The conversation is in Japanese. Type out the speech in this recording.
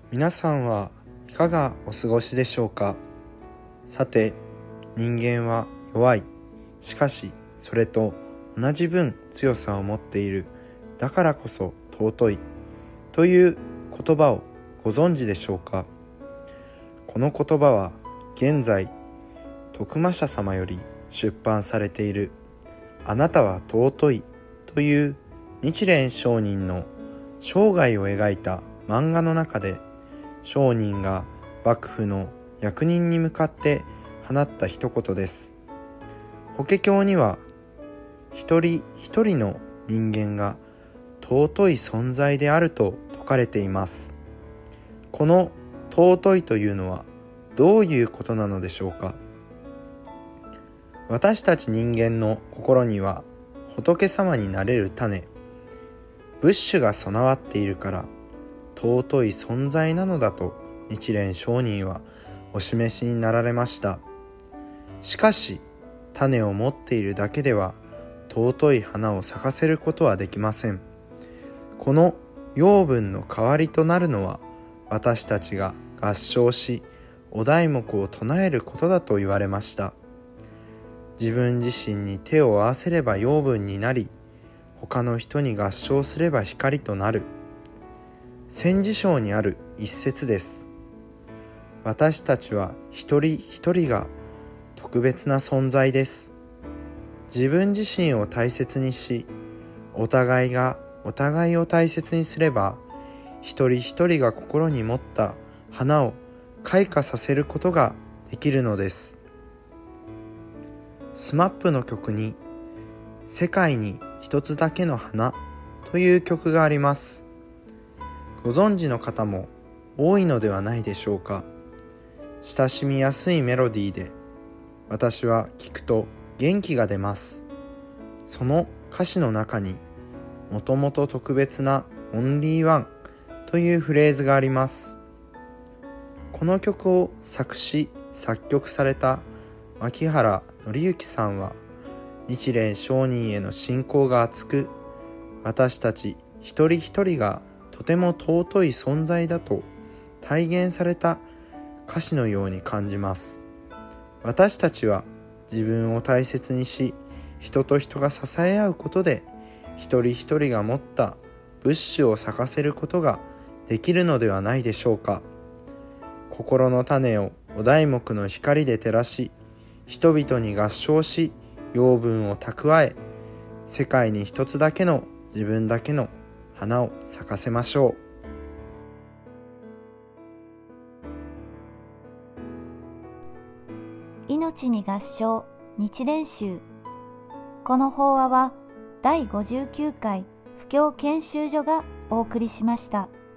皆さんはいかがお過ごしでしょうか。さて、人間は弱い。しかしそれと同じ分強さを持っている。だからこそ尊いという言葉をご存知でしょうか。この言葉は現在徳間社様より出版されているあなたは尊いという日蓮聖人の生涯を描いた漫画の中で、聖人が幕府の役人に向かって放った一言です。法華経には一人一人の人間が尊い存在であると説かれています。この尊いというのはどういうことなのでしょうか。私たち人間の心には仏様になれる種、ブッシュが備わっているから尊い存在なのだと日蓮聖人はお示しになられました。しかし種を持っているだけでは尊い花を咲かせることはできません。この養分の代わりとなるのは私たちが合唱しお題目を唱えることだと言われました。自分自身に手を合わせれば養分になり、他の人に合唱すれば光となる。千字章にある一節です。私たちは一人一人が特別な存在です。自分自身を大切にし、お互いがお互いを大切にすれば、一人一人が心に持った花を開花させることができるのです。SMAP の曲に世界に一つだけの花という曲があります。ご存知の方も多いのではないでしょうか。親しみやすいメロディーで、私は聞くと元気が出ます。その歌詞の中に、もともと特別なオンリーワンというフレーズがあります。この曲を作詞・作曲された牧原紀之さんは、日蓮聖人への信仰が厚く、私たち一人一人がとても尊い存在だと体現された歌詞のように感じます。私たちは自分を大切にし、人と人が支え合うことで、一人一人が持ったブッシュを咲かせることができるのではないでしょうか。心の種をお題目の光で照らし、人々に合唱し、養分を蓄え、世界に一つだけの自分だけの花を咲かせましょう。命に合唱日蓮宗。この法話は第59回布教研修所がお送りしました。